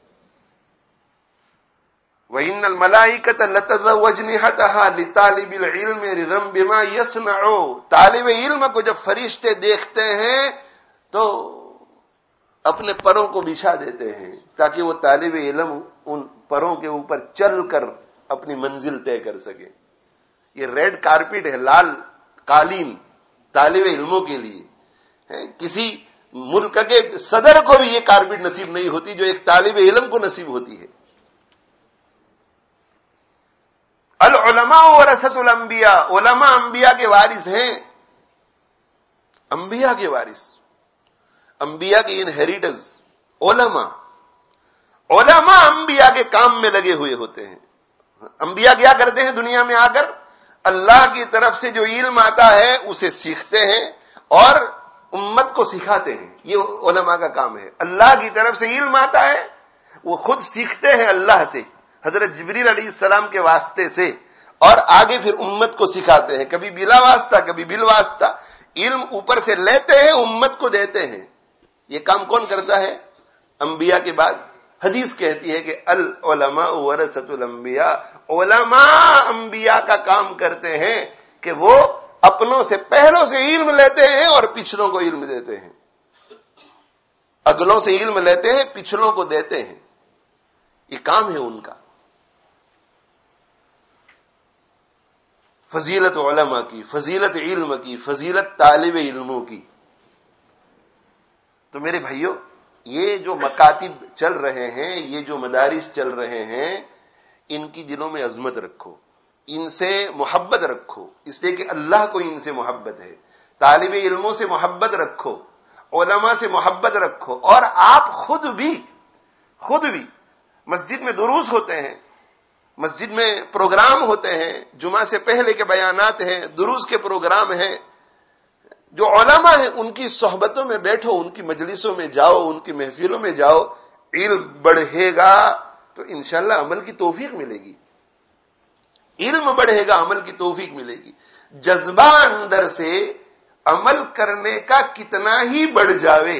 وَإِنَّ الْمَلَائِكَةَ لَتَضَعُ أَجْنِحَتَهَا لِطَالِبِ الْعِلْمِ رِضًا بِمَا يَصْنَعُ. طالب علم کو جب فرشتے دیکھتے ہیں تو اپنے پروں کو بچھا دیتے ہیں تاکہ وہ طالب علم ان پروں کے اوپر چل کر اپنی منزل طے کر سکے. یہ ریڈ کارپیٹ ہے، لال قالین طالب علموں کے لیے. کسی ملک کے صدر کو بھی یہ کارپیٹ نصیب نہیں ہوتی جو ایک طالب علم کو نصیب ہوتی ہے. العلماء ورثۃ الانبیاء، علماء انبیاء کے وارث ہیں. انبیاء کے وارث، انبیاء کے انہیریٹرز علماء. علماء انبیاء کے کام میں لگے ہوئے ہوتے ہیں. انبیاء کیا کرتے ہیں دنیا میں آ کر؟ اللہ کی طرف سے جو علم آتا ہے اسے سیکھتے ہیں اور امت کو سکھاتے ہیں. یہ علماء کا کام ہے. اللہ کی طرف سے علم آتا ہے، وہ خود سیکھتے ہیں اللہ سے، حضرت جبریل علیہ السلام کے واسطے سے، اور آگے پھر امت کو سکھاتے ہیں، کبھی بلا واسطہ کبھی بل واسطہ. علم اوپر سے لیتے ہیں، امت کو دیتے ہیں. یہ کام کون کرتا ہے؟ انبیاء کے بعد. حدیث کہتی ہے کہ العلماء ورثۃ الانبیاء، علماء انبیاء کا کام کرتے ہیں کہ وہ اپنوں سے پہلوں سے علم لیتے ہیں اور پچھلوں کو علم دیتے ہیں. اگلوں سے علم لیتے ہیں، پچھلوں کو دیتے ہیں. یہ کام ہے ان کا. فضیلت علماء کی، فضیلت علم کی، فضیلت طالب علموں کی. تو میرے بھائیوں، یہ جو مکاتب چل رہے ہیں، یہ جو مدارس چل رہے ہیں، ان کی دلوں میں عظمت رکھو، ان سے محبت رکھو، اس لیے کہ اللہ کو ان سے محبت ہے. طالب علموں سے محبت رکھو، علماء سے محبت رکھو. اور آپ خود بھی مسجد میں دروس ہوتے ہیں، مسجد میں پروگرام ہوتے ہیں، جمعہ سے پہلے کے بیانات ہیں، دروس کے پروگرام ہیں. جو علماء ہیں ان کی صحبتوں میں بیٹھو، ان کی مجلسوں میں جاؤ، ان کی محفلوں میں جاؤ. علم بڑھے گا تو انشاءاللہ عمل کی توفیق ملے گی. علم بڑھے گا، عمل کی توفیق ملے گی. جذبہ اندر سے عمل کرنے کا کتنا ہی بڑھ جاوے،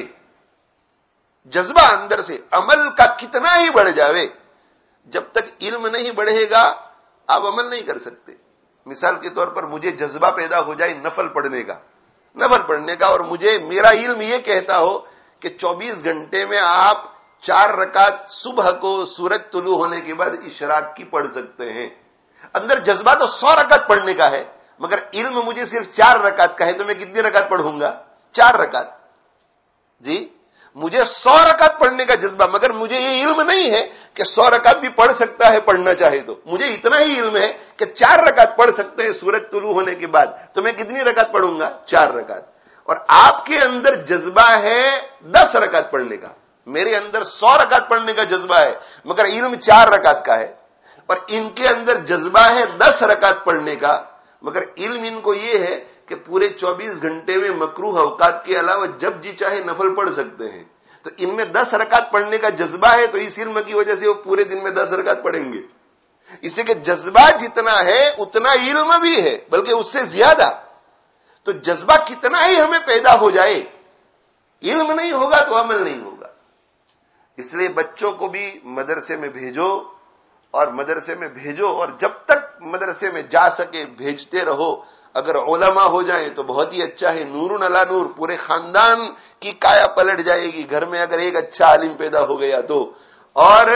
جذبہ اندر سے عمل کا کتنا ہی بڑھ جاوے، جب تک علم نہیں بڑھے گا آپ عمل نہیں کر سکتے. مثال کے طور پر مجھے جذبہ پیدا ہو جائے نفل پڑھنے کا، اور مجھے میرا علم یہ کہتا ہو کہ 24 گھنٹے میں آپ 4 رکعت صبح کو سورج طلوع ہونے کے بعد اشراق کی پڑھ سکتے ہیں. اندر جذبہ تو 100 رکعت پڑھنے کا ہے، مگر علم مجھے صرف 4 رکعت کا ہے، تو میں کتنی رکعت پڑھوں گا؟ 4 رکعت. جی، مجھے 100 رکعت پڑھنے کا جذبہ، مگر مجھے یہ علم نہیں ہے کہ 100 رکعت بھی پڑھ سکتا ہے پڑھنا چاہے تو. مجھے اتنا ہی علم ہے کہ 4 رکعت پڑھ سکتے ہیں سورج طلوع ہونے کے بعد، تو میں کتنی رکعت پڑھوں گا؟ 4 رکعت. اور آپ کے اندر جذبہ ہے 10 رکعت پڑھنے کا، میرے اندر 100 رکعت پڑھنے کا جذبہ ہے، مگر علم 4 رکعت کا ہے. اور ان کے اندر جذبہ ہے 10 رکعت پڑھنے کا، مگر علم ان کو یہ ہے کہ پورے 24 گھنٹے میں مکروہ اوقات کے علاوہ جب جی چاہے نفل پڑھ سکتے ہیں. تو ان میں 10 رکعت پڑھنے کا جذبہ ہے، تو اس علم کی وجہ سے وہ پورے دن میں 10 رکعت پڑھیں گے. اس لیے کہ جذبہ جتنا ہے اتنا علم بھی ہے، بلکہ اس سے زیادہ. تو جذبہ کتنا ہی ہمیں پیدا ہو جائے، علم نہیں ہوگا تو عمل نہیں ہوگا. اس لیے بچوں کو بھی مدرسے میں بھیجو، اور مدرسے میں بھیجو، اور جب تک مدرسے میں جا سکے بھیجتے رہو. اگر علماء ہو جائیں تو بہت ہی اچھا ہے، نور علی نور، پورے خاندان کی کایا پلٹ جائے گی. گھر میں اگر ایک اچھا عالم پیدا ہو گیا تو. اور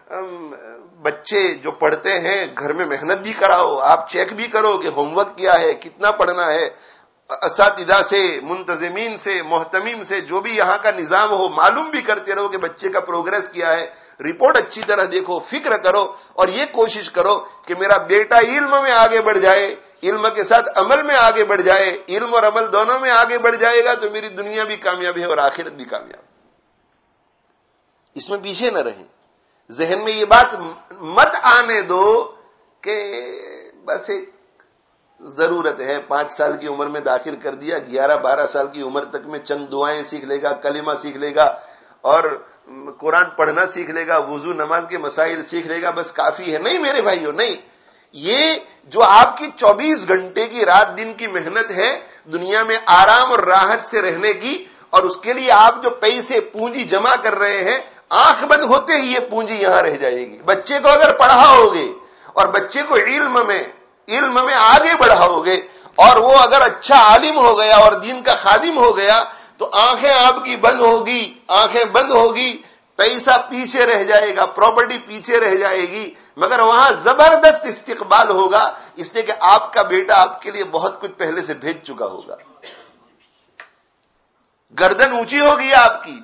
بچے جو پڑھتے ہیں گھر میں محنت بھی کراؤ، آپ چیک بھی کرو کہ ہوم ورک کیا ہے، کتنا پڑھنا ہے. اساتذہ سے، منتظمین سے، محتمین سے، جو بھی یہاں کا نظام ہو، معلوم بھی کرتے رہو کہ بچے کا پروگریس کیا ہے. رپورٹ اچھی طرح دیکھو، فکر کرو، اور یہ کوشش کرو کہ میرا بیٹا علم میں آگے بڑھ جائے، علم کے ساتھ عمل میں آگے بڑھ جائے. علم اور عمل دونوں میں آگے بڑھ جائے گا تو میری دنیا بھی کامیاب ہے اور آخرت بھی کامیاب. اس میں پیچھے نہ رہیں. ذہن میں یہ بات مت آنے دو کہ بس ایک ضرورت ہے، 5 سال کی عمر میں داخل کر دیا، 11-12 سال کی عمر تک میں چند دعائیں سیکھ لے گا، کلمہ سیکھ لے گا، اور قرآن پڑھنا سیکھ لے گا، وضو نماز کے مسائل سیکھ لے گا، بس کافی ہے. نہیں میرے بھائیوں، نہیں. یہ جو آپ کی 24 گھنٹے کی رات دن کی محنت ہے دنیا میں آرام اور راحت سے رہنے کی، اور اس کے لیے آپ جو پیسے پونجی جمع کر رہے ہیں، آنکھ بند ہوتے ہی یہ پونجی یہاں رہ جائے گی. بچے کو اگر پڑھاؤ گے اور بچے کو علم میں آگے بڑھاؤ گے، اور وہ اگر اچھا عالم ہو گیا اور دین کا خادم ہو گیا، تو آنکھیں آپ کی بند ہوگی، پیسہ پیچھے رہ جائے گا، پراپرٹی پیچھے رہ جائے گی، مگر وہاں زبردست استقبال ہوگا، اس لیے کہ آپ کا بیٹا آپ کے لیے بہت کچھ پہلے سے بھیج چکا ہوگا. گردن اونچی ہوگی آپ کی،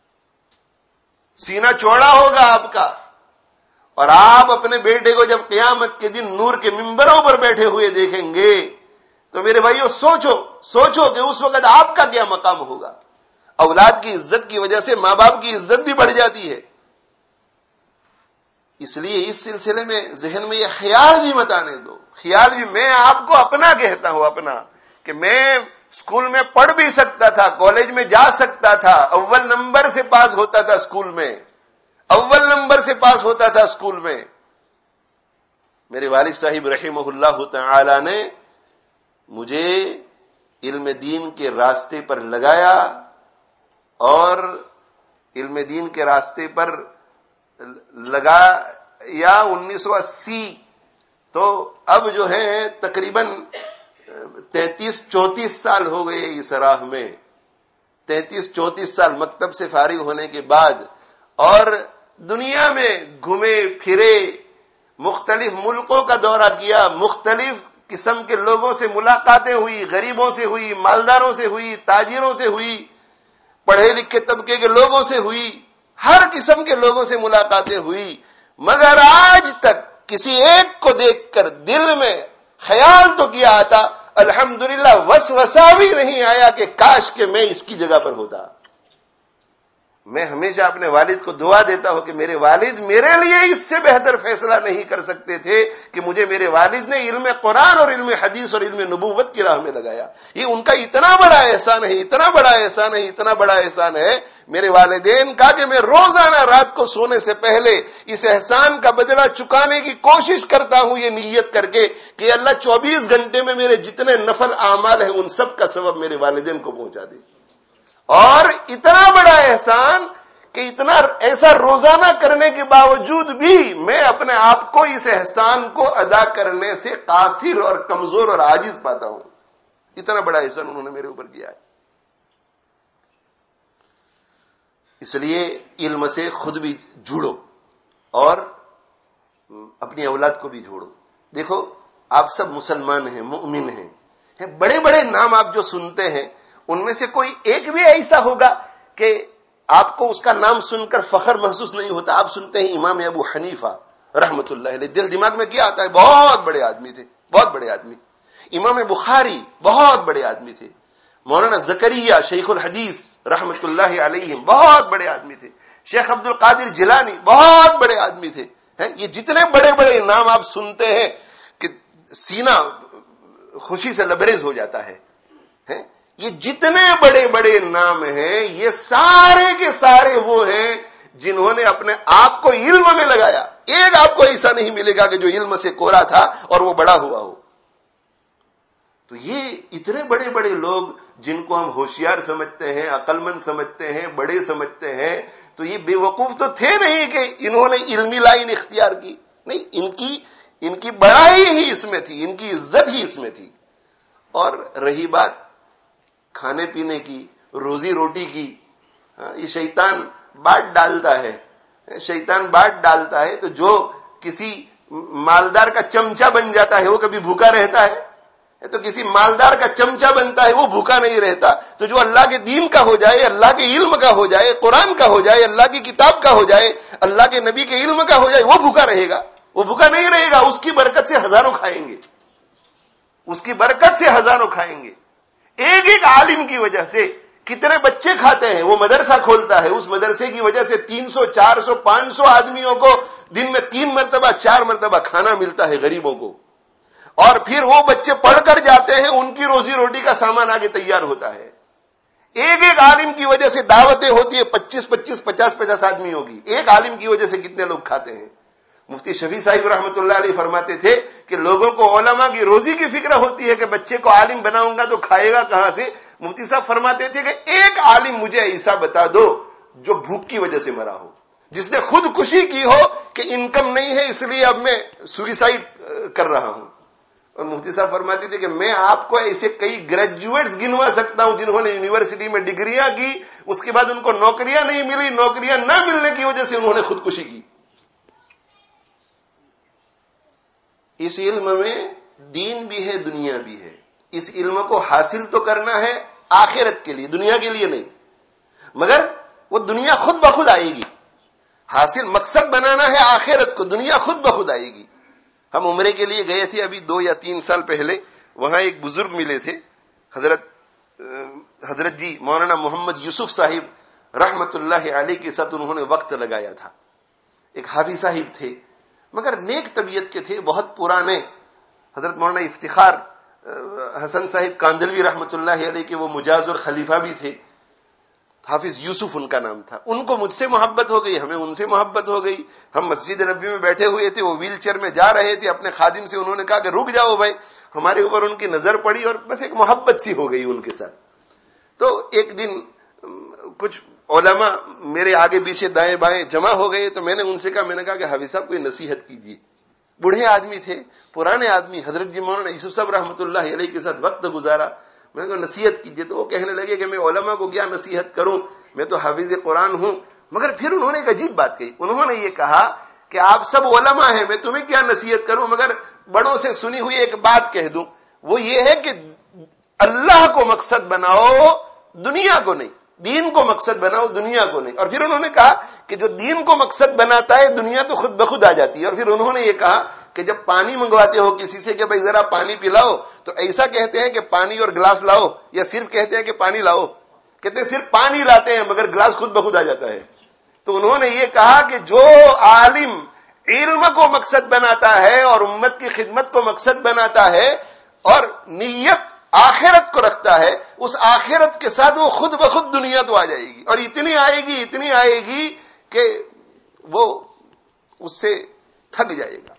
سینہ چوڑا ہوگا آپ کا، اور آپ اپنے بیٹے کو جب قیامت کے دن نور کے ممبروں پر بیٹھے ہوئے دیکھیں گے تو میرے بھائیو سوچو کہ اس وقت آپ کا کیا مقام ہوگا. اولاد کی عزت کی وجہ سے ماں باپ کی عزت بھی بڑھ جاتی ہے. اس لیے اس سلسلے میں ذہن میں یہ خیال بھی مت آنے دو، خیال بھی، میں آپ کو اپنا کہتا ہوں، اپنا، کہ میں اسکول میں پڑھ بھی سکتا تھا، کالج میں جا سکتا تھا، اول نمبر سے پاس ہوتا تھا اسکول میں، اول نمبر سے پاس ہوتا تھا اسکول میں. میرے والد صاحب رحمہ اللہ تعالی نے مجھے علم دین کے راستے پر لگایا، اور علم دین کے راستے پر لگایا 1980. تو اب جو ہے تقریباً 33-34 سال ہو گئے اس راہ میں، 33-34 سال مکتب سے فارغ ہونے کے بعد، اور دنیا میں گھومے پھرے، مختلف ملکوں کا دورہ کیا، مختلف قسم کے لوگوں سے ملاقاتیں ہوئی، غریبوں سے ہوئی، مالداروں سے ہوئی، تاجروں سے ہوئی، پڑھے لکھے طبقے کے لوگوں سے ہوئی، ہر قسم کے لوگوں سے ملاقاتیں ہوئی، مگر آج تک کسی ایک کو دیکھ کر دل میں خیال تو کیا آتا، الحمدللہ وسوسہ بھی نہیں آیا کہ کاش کہ میں اس کی جگہ پر ہوتا. میں ہمیشہ اپنے والد کو دعا دیتا ہوں کہ میرے والد میرے لیے اس سے بہتر فیصلہ نہیں کر سکتے تھے کہ مجھے میرے والد نے علم قرآن اور علم حدیث اور علم نبوت کی راہ میں لگایا. یہ ان کا اتنا بڑا احسان ہے، اتنا بڑا احسان ہے، اتنا بڑا احسان ہے میرے والدین کا، کہ میں روزانہ رات کو سونے سے پہلے اس احسان کا بدلہ چکانے کی کوشش کرتا ہوں، یہ نیت کر کے کہ اللہ 24 گھنٹے میں میرے جتنے نفل اعمال ہیں ان سب کا ثواب میرے والدین کو پہنچا دے. اور اتنا بڑا احسان کہ اتنا ایسا روزانہ کرنے کے باوجود بھی میں اپنے آپ کو اس احسان کو ادا کرنے سے قاصر اور کمزور اور عاجز پاتا ہوں. اتنا بڑا احسان انہوں نے میرے اوپر کیا ہے. اس لیے علم سے خود بھی جڑو اور اپنی اولاد کو بھی جوڑو. دیکھو آپ سب مسلمان ہیں، مؤمن ہیں، بڑے بڑے نام آپ جو سنتے ہیں ان میں سے کوئی ایک بھی ایسا ہوگا کہ آپ کو اس کا نام سن کر فخر محسوس نہیں ہوتا. آپ سنتے ہیں امام ابو حنیفہ رحمت اللہ علیہ، دل دماغ میں کیا آتا ہے؟ بہت بڑے آدمی تھے، بہت بڑے آدمی. امام بخاری بہت بڑے آدمی تھے. مولانا زکریا شیخ الحدیث رحمت اللہ علیہ بہت بڑے آدمی تھے. شیخ عبد القادر جیلانی بہت بڑے آدمی تھے. یہ جتنے بڑے بڑے نام آپ سنتے ہیں کہ سینہ خوشی سے لبریز ہو جاتا ہے. یہ جتنے بڑے بڑے نام ہیں یہ سارے کے سارے وہ ہیں جنہوں نے اپنے آپ کو علم میں لگایا. ایک آپ کو ایسا نہیں ملے گا کہ جو علم سے کوڑا تھا اور وہ بڑا ہوا ہو. تو یہ اتنے بڑے بڑے لوگ جن کو ہم ہوشیار سمجھتے ہیں، عقل مند سمجھتے ہیں، بڑے سمجھتے ہیں، تو یہ بے وقوف تو تھے نہیں کہ انہوں نے علمی لائن اختیار کی. نہیں، ان کی بڑائی ہی اس میں تھی، ان کی عزت ہی اس میں تھی. اور رہی بات کھانے پینے کی، روزی روٹی کی، یہ شیطان بانٹ ڈالتا ہے. شیطان بانٹ ڈالتا ہے. تو جو کسی مالدار کا چمچہ بن جاتا ہے وہ کبھی بھوکا رہتا ہے؟ تو کسی مالدار کا چمچہ بنتا ہے وہ بھوکا نہیں رہتا. تو جو اللہ کے دین کا ہو جائے، اللہ کے علم کا ہو جائے، قرآن کا ہو جائے، اللہ کی کتاب کا ہو جائے، اللہ کے نبی کے علم کا ہو جائے، وہ بھوکا رہے گا؟ وہ بھوکا نہیں رہے گا. اس کی برکت سے ہزاروں کھائیں گے، اس کی برکت سے ہزاروں کھائیں گے. ایک ایک عالم کی وجہ سے کتنے بچے کھاتے ہیں. وہ مدرسہ کھولتا ہے، اس مدرسے کی وجہ سے 300 400 500 آدمیوں کو دن میں 3 مرتبہ 4 مرتبہ کھانا ملتا ہے غریبوں کو. اور پھر وہ بچے پڑھ کر جاتے ہیں، ان کی روزی روٹی کا سامان آگے تیار ہوتا ہے. ایک ایک عالم کی وجہ سے دعوتیں ہوتی ہے، 25 50 آدمی ہوگی. ایک عالم کی وجہ سے کتنے لوگ کھاتے ہیں. مفتی شفیع صاحب رحمت اللہ علیہ فرماتے تھے کہ لوگوں کو علماء کی روزی کی فکر ہوتی ہے کہ بچے کو عالم بناؤں گا تو کھائے گا کہاں سے. مفتی صاحب فرماتے تھے کہ ایک عالم مجھے ایسا بتا دو جو بھوک کی وجہ سے مرا ہو، جس نے خودکشی کی ہو کہ انکم نہیں ہے اس لیے اب میں سوئسائڈ کر رہا ہوں. اور مفتی صاحب فرماتے تھے کہ میں آپ کو ایسے کئی گریجویٹس گنوا سکتا ہوں جنہوں نے یونیورسٹی میں ڈگریاں کی اس کے بعد ان کو نوکریاں نہیں ملی، نوکریاں نہ ملنے کی وجہ سے انہوں نے خودکشی کی. اس علم میں دین بھی ہے، دنیا بھی ہے. اس علم کو حاصل تو کرنا ہے آخرت کے لیے، دنیا کے لیے نہیں، مگر وہ دنیا خود بخود آئے گی. حاصل مقصد بنانا ہے آخرت کو، دنیا خود بخود آئے گی. ہم عمرے کے لیے گئے تھے ابھی 2 یا 3 سال پہلے. وہاں ایک بزرگ ملے تھے، حضرت جی مولانا محمد یوسف صاحب رحمت اللہ علیہ کے ساتھ انہوں نے وقت لگایا تھا. ایک حافظ صاحب تھے مگر نیک طبیعت کے تھے، بہت پرانے. حضرت مولانا افتخار حسن صاحب کاندلوی رحمت اللہ علیہ کے وہ مجاز اور خلیفہ بھی تھے. حافظ یوسف ان کا نام تھا. ان کو مجھ سے محبت ہو گئی، ہمیں ان سے محبت ہو گئی. ہم مسجد نبی میں بیٹھے ہوئے تھے، وہ ویل چیئر میں جا رہے تھے، اپنے خادم سے انہوں نے کہا کہ رک جاؤ بھائی. ہمارے اوپر ان کی نظر پڑی اور بس ایک محبت سی ہو گئی ان کے ساتھ. تو ایک دن کچھ علماء میرے آگے پیچھے دائیں بائیں جمع ہو گئے، تو میں نے ان سے کہا، کہ حافظ صاحب کوئی نصیحت کیجیے. بوڑھے آدمی تھے، پرانے آدمی. حضرت جی مولانا یوسف صاحب رحمۃ اللہ علیہ کے ساتھ وقت گزارا. میں نے کہا نصیحت کیجیے. تو وہ کہنے لگے کہ میں علماء کو کیا نصیحت کروں، میں تو حافظ قرآن ہوں. مگر پھر انہوں نے ایک عجیب بات کہی. انہوں نے یہ کہا کہ آپ سب علماء ہیں، میں تمہیں کیا نصیحت کروں، مگر بڑوں سے سنی ہوئی ایک بات کہہ دوں. وہ یہ ہے کہ اللہ کو مقصد بناؤ، دنیا کو نہیں. دین کو مقصد بناؤ، دنیا کو نہیں. اور پھر انہوں نے کہا کہ جو دین کو مقصد بناتا ہے دنیا تو خود بخود آ جاتی ہے. اور پھر انہوں نے یہ کہا کہ جب پانی منگواتے ہو کسی سے کہ بھائی ذرا پانی پلاؤ، تو ایسا کہتے ہیں کہ پانی اور گلاس لاؤ، یا صرف کہتے ہیں کہ پانی لاؤ؟ کہتے ہیں صرف پانی لاتے ہیں مگر گلاس خود بخود آ جاتا ہے. تو انہوں نے یہ کہا کہ جو عالم علم کو مقصد بناتا ہے اور امت کی خدمت کو مقصد بناتا ہے اور نیت آخرت کو رکھتا ہے، اس آخرت کے ساتھ وہ خود بخود دنیا تو آ جائے گی. اور اتنی آئے گی کہ وہ اس سے تھک جائے گا.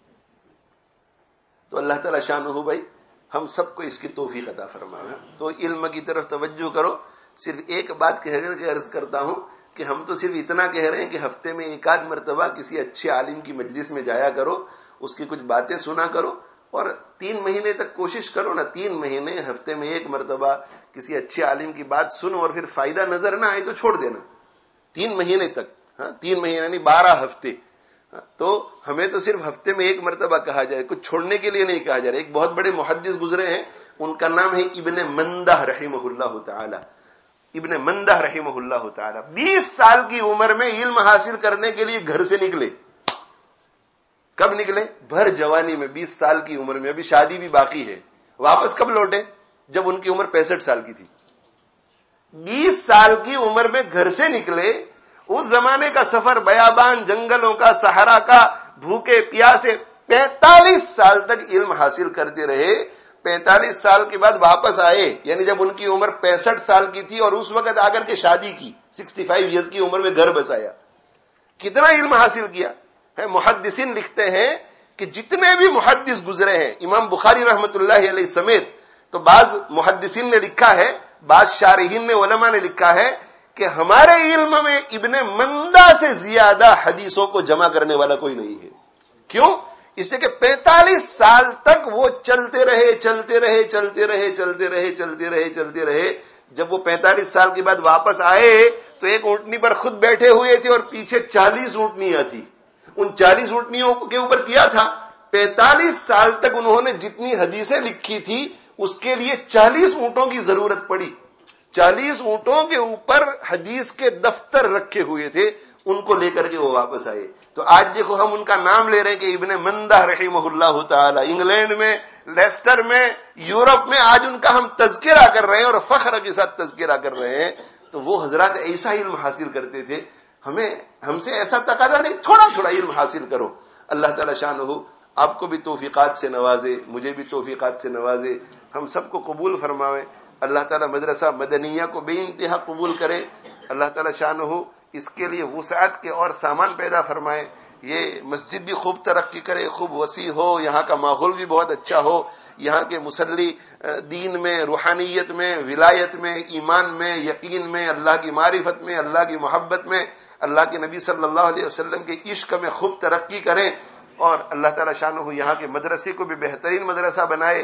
تو اللہ تعالی شانہ بھائی ہم سب کو اس کی توفیق عطا فرمائے. تو علم کی طرف توجہ کرو. صرف ایک بات کہہ کر کے عرض کرتا ہوں کہ ہم تو صرف اتنا کہہ رہے ہیں کہ ہفتے میں 1 مرتبہ کسی اچھے عالم کی مجلس میں جایا کرو، اس کی کچھ باتیں سنا کرو، اور 3 مہینے تک کوشش کرو نا، 3 مہینے ہفتے میں 1 مرتبہ کسی اچھے عالم کی بات سنو، اور پھر فائدہ نظر نہ آئے تو چھوڑ دینا. 3 مہینے تک، 3 مہینے یعنی 12 ہفتے. تو ہمیں تو صرف ہفتے میں 1 مرتبہ کہا جائے، کچھ چھوڑنے کے لیے نہیں کہا جا رہا. ایک بہت بڑے محدث گزرے ہیں، ان کا نام ہے ابن مندہ رحمہ اللہ تعالی. ابن مندہ رحمہ اللہ تعالی 20 سال کی عمر میں علم حاصل کرنے کے لیے گھر سے نکلے. کب نکلے؟ بھر جوانی میں، 20 سال کی عمر میں، ابھی شادی بھی باقی ہے. واپس کب لوٹے؟ جب ان کی عمر 65 سال کی تھی. 20 سال کی عمر میں گھر سے نکلے. اس زمانے کا سفر بیابان، جنگلوں کا، صحرا کا، بھوکے پیاسے، 45 سال تک علم حاصل کرتے رہے. 45 سال کے بعد واپس آئے، یعنی جب ان کی عمر 65 سال کی تھی، اور اس وقت آ کر کے شادی کی. 65 ایئرز کی عمر میں گھر بسایا. کتنا علم حاصل کیا ہے. محدثین لکھتے ہیں کہ جتنے بھی محدث گزرے ہیں، امام بخاری رحمت اللہ علیہ سمیت، تو بعض محدثین نے لکھا ہے، بعض شارحین نے، علماء نے لکھا ہے کہ ہمارے علم میں ابن مندہ سے زیادہ حدیثوں کو جمع کرنے والا کوئی نہیں ہے. کیوں؟ اس سے کہ 45 سال تک وہ چلتے رہے. جب وہ 45 سال کے بعد واپس آئے تو ایک اونٹنی پر خود بیٹھے ہوئے تھے اور پیچھے 40 اونٹنیاں تھی. ان 40 اونٹنیوں کے اوپر کیا تھا؟ 45 سال تک انہوں نے جتنی حدیثیں لکھی تھی اس کے لیے 40 اونٹوں کی ضرورت پڑی. 40 اونٹوں کے اوپر حدیث کے دفتر رکھے ہوئے تھے، ان کو لے کر کے وہ واپس آئے. تو آج دیکھو ہم ان کا نام لے رہے ہیں کہ ابن مندہ رحمہ اللہ تعالی، انگلینڈ میں، لیسٹر میں، یورپ میں آج ان کا ہم تذکرہ کر رہے ہیں اور فخر کے ساتھ تذکرہ کر رہے ہیں. تو وہ حضرات ایسا علم حاصل کرتے تھے. ہم سے ایسا تقاضا نہیں، تھوڑا تھوڑا علم حاصل کرو. اللہ تعالی شانہ آپ کو بھی توفیقات سے نوازے، مجھے بھی توفیقات سے نوازے، ہم سب کو قبول فرمائے. اللہ تعالیٰ مدرسہ مدنیہ کو بے انتہا قبول کرے. اللہ تعالیٰ شانہ اس کے لیے وسعت کے اور سامان پیدا فرمائے. یہ مسجد بھی خوب ترقی کرے، خوب وسیع ہو، یہاں کا ماحول بھی بہت اچھا ہو، یہاں کے مصلی دین میں، روحانیت میں، ولایت میں، ایمان میں، یقین میں، اللہ کی معرفت میں، اللہ کی محبت میں، اللہ کے نبی صلی اللہ علیہ وسلم کے عشق میں خوب ترقی کریں. اور اللہ تعالیٰ شانہ یہاں کے مدرسے کو بھی بہترین مدرسہ بنائے.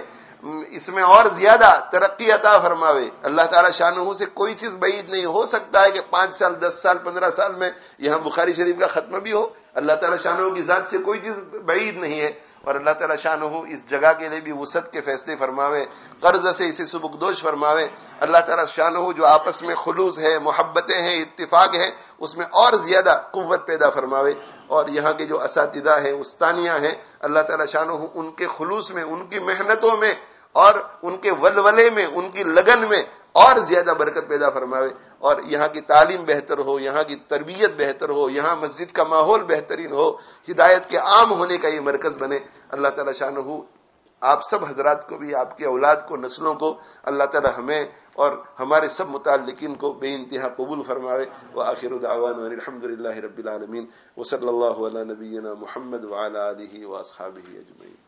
اس میں اور زیادہ ترقی عطا فرماوے. اللہ تعالی شانہ سے کوئی چیز بعید نہیں. ہو سکتا ہے کہ 5 سال 10 سال 15 سال میں یہاں بخاری شریف کا ختم بھی ہو. اللہ تعالی شانہ کی ذات سے کوئی چیز بعید نہیں ہے. اور اللہ تعالی شانہ اس جگہ کے لیے بھی وسعت کے فیصلے فرماوے, قرض سے اسے سبکدوش فرماوے. اللہ تعالی شانہ جو آپس میں خلوص ہے, محبتیں ہیں, اتفاق ہے, اس میں اور زیادہ قوت پیدا فرماوے. اور یہاں کے جو اساتذہ ہیں, استانیہ ہیں, اللہ تعالی شانہ ان کے خلوص میں, ان کی محنتوں میں اور ان کے ولولے میں, ان کی لگن میں اور زیادہ برکت پیدا فرماوے. اور یہاں کی تعلیم بہتر ہو, یہاں کی تربیت بہتر ہو, یہاں مسجد کا ماحول بہترین ہو, ہدایت کے عام ہونے کا یہ مرکز بنے. اللہ تعالی شانہ آپ سب حضرات کو بھی, آپ کی اولاد کو, نسلوں کو اللہ تعالی ہمیں اور ہمارے سب متعلقین کو بے انتہا قبول فرماوے. وآخر دعوانا الحمدللہ رب العالمین وصلی اللہ علی نبینا محمد وعلی آلہ واصحابہ اجمعین.